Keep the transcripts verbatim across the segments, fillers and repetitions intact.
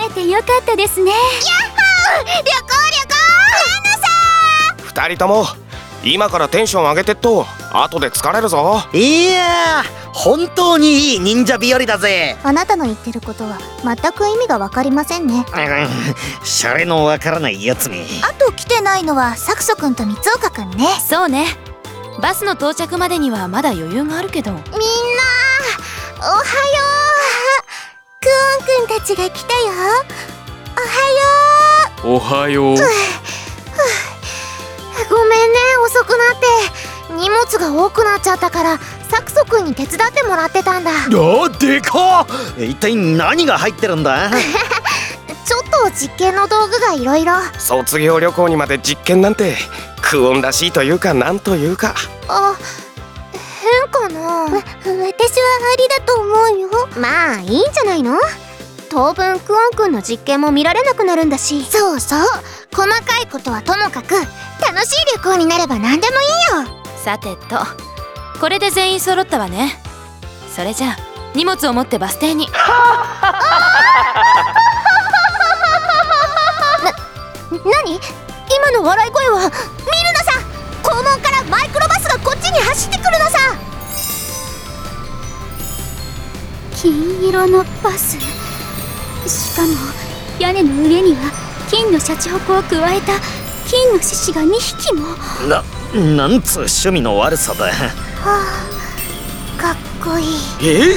えてよかったですね。 やっほー、旅行旅行。レナさん、 二人とも今からテンション上げてっと後で疲れるぞ。 いやー、本当にいい忍者日和だぜ。 あなたの言ってることは全く意味がわかりませんね。 うん、シャレのわからないやつめ。 あと来てないのはサクソくんと三岡くんね。 そうね。バスの到着までにはまだ余裕があるけど。 みんなおはよう。クオンくんたちが来たよ。おはよう。 おはよう。 ごめんね、遅くなって荷物が多くなっちゃったからサクソくんに手伝ってもらってたんだ。 あー、でかっ。一体何が入ってるんだ？ ちょっと実験の道具がいろいろ。 卒業旅行にまで実験なんてクオンらしいというかなんというか。 あ、変かな。わ、私はありだと思うよ。まあいいんじゃないの。当分クオンくんの実験も見られなくなるんだし。そうそう、細かいことはともかく楽しい旅行になれば何でもいいよ。 さてと、これで全員揃ったわね。それじゃあ荷物を持ってバス停に。な、 何？今の笑い声はミルナさん。校門からマイクロバスがこっちに走ってくるのさ。 金色のバス。しかも屋根の上には金のシャチホコを加えた金の獅子がにひきも。 な、なんつう趣味の悪さだ。はあ、かっこいい。 え？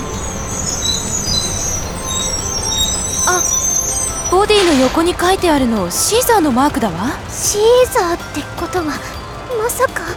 あ、ボディの横に書いてあるのシーザーのマークだわ。 シーザーってことはまさか。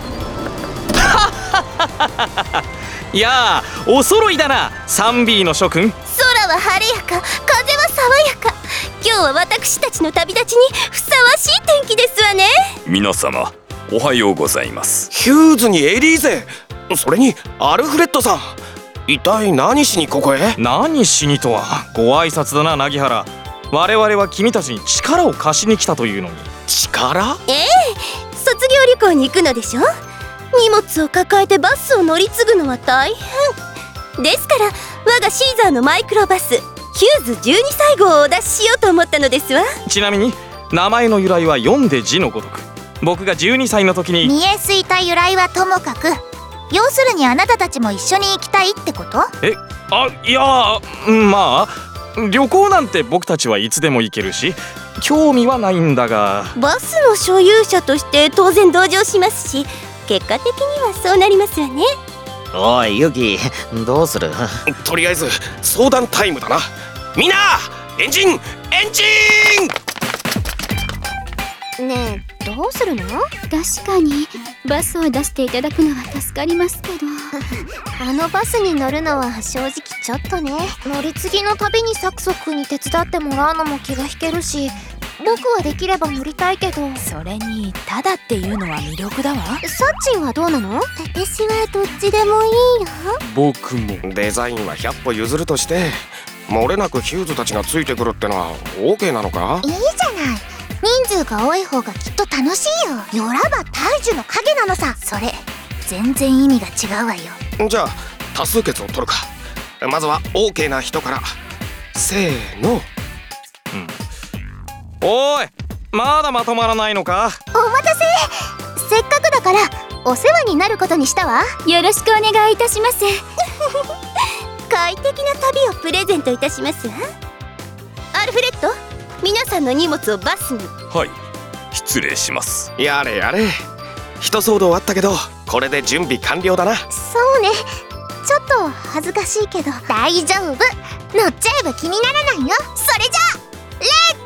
いやあ、お揃いだな、サンビーの諸君。 空は晴れやか、風は爽やか。今日は私たちの旅立ちにふさわしい天気ですわね。 皆様おはようございます。 ヒューズにエリーゼ、それにアルフレッドさん、一体何しにここへ？ 何しにとはご挨拶だな、凪原。我々は君たちに力を貸しに来たというのに。 力？ ええ、卒業旅行に行くのでしょ。荷物を抱えてバスを乗り継ぐのは大変ですから、我がシーザーのマイクロバスヒューズじゅうにさい号をお出ししようと思ったのですわ。 ちなみに名前の由来は読んで字のごとく、僕がじゅうにさいの時に。 見えすいた由来はともかく、要するにあなたたちも一緒に行きたいってこと？ え、あ、いや、まあ旅行なんて僕たちはいつでも行けるし興味はないんだが。 バスの所有者として当然同乗しますし、結果的にはそうなりますわね。 おいユキ、どうする？ とりあえず相談タイムだな。みんなエンジンエンジン。 ねえ、どうするの？ 確かにバスを出していただくのは助かりますけど。 あのバスに乗るのは正直ちょっとね。乗り継ぎのたびにサクソくんに手伝ってもらうのも気が引けるし、僕はできれば乗りたいけど。 それにただっていうのは魅力だわ。 サッチンはどうなの？私はどっちでもいいよ。 僕も。 デザインはひゃっぽ譲るとして、漏れなくヒューズたちがついてくるってのは オーケー なのか？ いいじゃない。人数が多い方がきっと楽しいよ。よらば大樹の影なのさ。それ全然意味が違うわよ。 じゃあ多数決を取るか。まずは オーケー な人から。せーの。 おい、まだまとまらないのか？ お待たせ。せっかくだからお世話になることにしたわ。 よろしくお願いいたします。 快適な旅をプレゼントいたしますわ。アルフレッド、皆さんの荷物をバスに。 はい、失礼します。 やれやれ、一騒動あったけどこれで準備完了だな。 そうね、ちょっと恥ずかしいけど大丈夫。乗っちゃえば気にならないよ。それじゃあレッツ